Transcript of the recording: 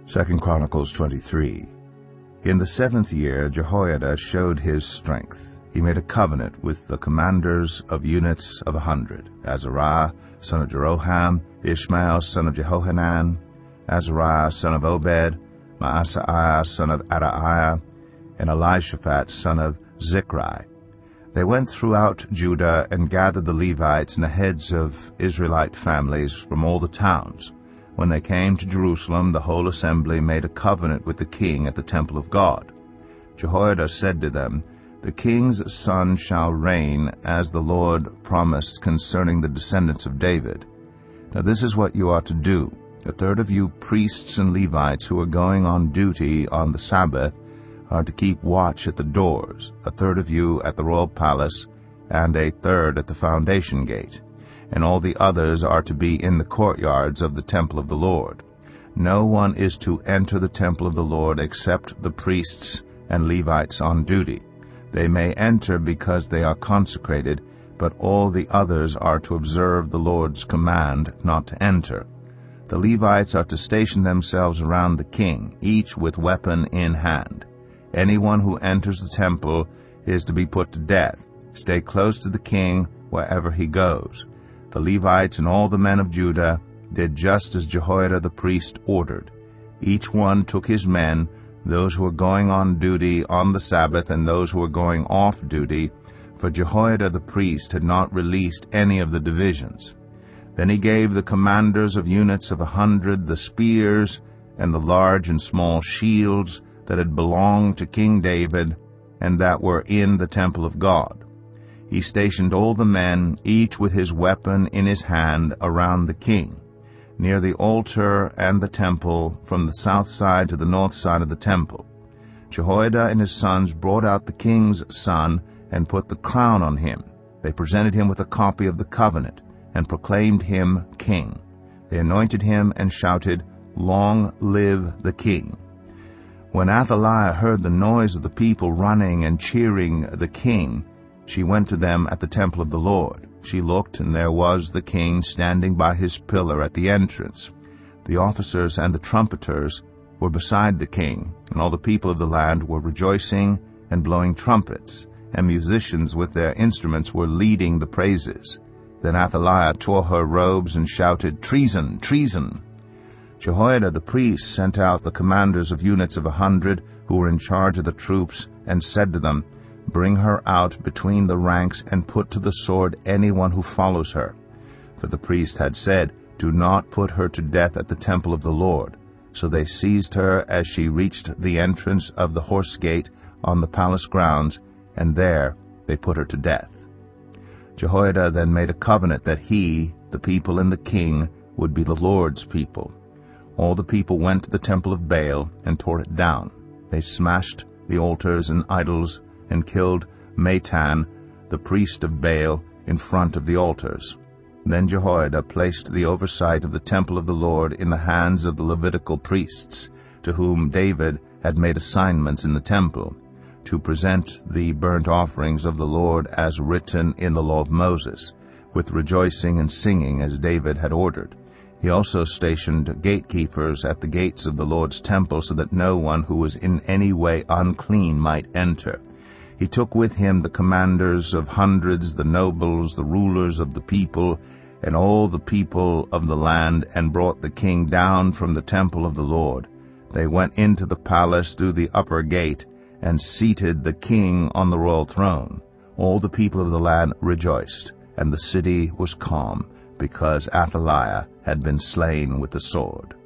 2 Chronicles 23. In the 7th year Jehoiada showed his strength. He made a covenant with the commanders of units of 100, Azariah, son of Jeroham, Ishmael, son of Jehohanan, Azariah, son of Obed, Maaseiah, son of Adaiah, and Elishaphat, son of Zichri. They went throughout Judah and gathered the Levites and the heads of Israelite families from all the towns. When they came to Jerusalem, the whole assembly made a covenant with the king at the temple of God. Jehoiada said to them, "The king's son shall reign, as the Lord promised concerning the descendants of David. Now this is what you are to do. A third of you priests and Levites who are going on duty on the Sabbath are to keep watch at the doors, a third of you at the royal palace, and a third at the foundation gate. And all the others are to be in the courtyards of the temple of the Lord. No one is to enter the temple of the Lord except the priests and Levites on duty. They may enter because they are consecrated, but all the others are to observe the Lord's command not to enter. The Levites are to station themselves around the king, each with weapon in hand. Anyone who enters the temple is to be put to death. Stay close to the king wherever he goes." The Levites and all the men of Judah did just as Jehoiada the priest ordered. Each one took his men, those who were going on duty on the Sabbath and those who were going off duty, for Jehoiada the priest had not released any of the divisions. Then he gave the commanders of units of 100 the spears and the large and small shields that had belonged to King David and that were in the temple of God. He stationed all the men, each with his weapon in his hand, around the king, near the altar and the temple, from the south side to the north side of the temple. Jehoiada and his sons brought out the king's son and put the crown on him. They presented him with a copy of the covenant and proclaimed him king. They anointed him and shouted, "Long live the king!" When Athaliah heard the noise of the people running and cheering the king, she went to them at the temple of the Lord. She looked, and there was the king standing by his pillar at the entrance. The officers and the trumpeters were beside the king, and all the people of the land were rejoicing and blowing trumpets, and musicians with their instruments were leading the praises. Then Athaliah tore her robes and shouted, "Treason! Treason!" Jehoiada the priest sent out the commanders of units of 100 who were in charge of the troops and said to them, "Bring her out between the ranks and put to the sword anyone who follows her." For the priest had said, "Do not put her to death at the temple of the Lord." So they seized her as she reached the entrance of the horse gate on the palace grounds, and there they put her to death. Jehoiada then made a covenant that he, the people, and the king would be the Lord's people. All the people went to the temple of Baal and tore it down. They smashed the altars and idols and killed Matan, the priest of Baal, in front of the altars. Then Jehoiada placed the oversight of the temple of the Lord in the hands of the Levitical priests, to whom David had made assignments in the temple, to present the burnt offerings of the Lord as written in the law of Moses, with rejoicing and singing as David had ordered. He also stationed gatekeepers at the gates of the Lord's temple so that no one who was in any way unclean might enter. He took with him the commanders of hundreds, the nobles, the rulers of the people, and all the people of the land, and brought the king down from the temple of the Lord. They went into the palace through the upper gate and seated the king on the royal throne. All the people of the land rejoiced, and the city was calm, because Athaliah had been slain with the sword.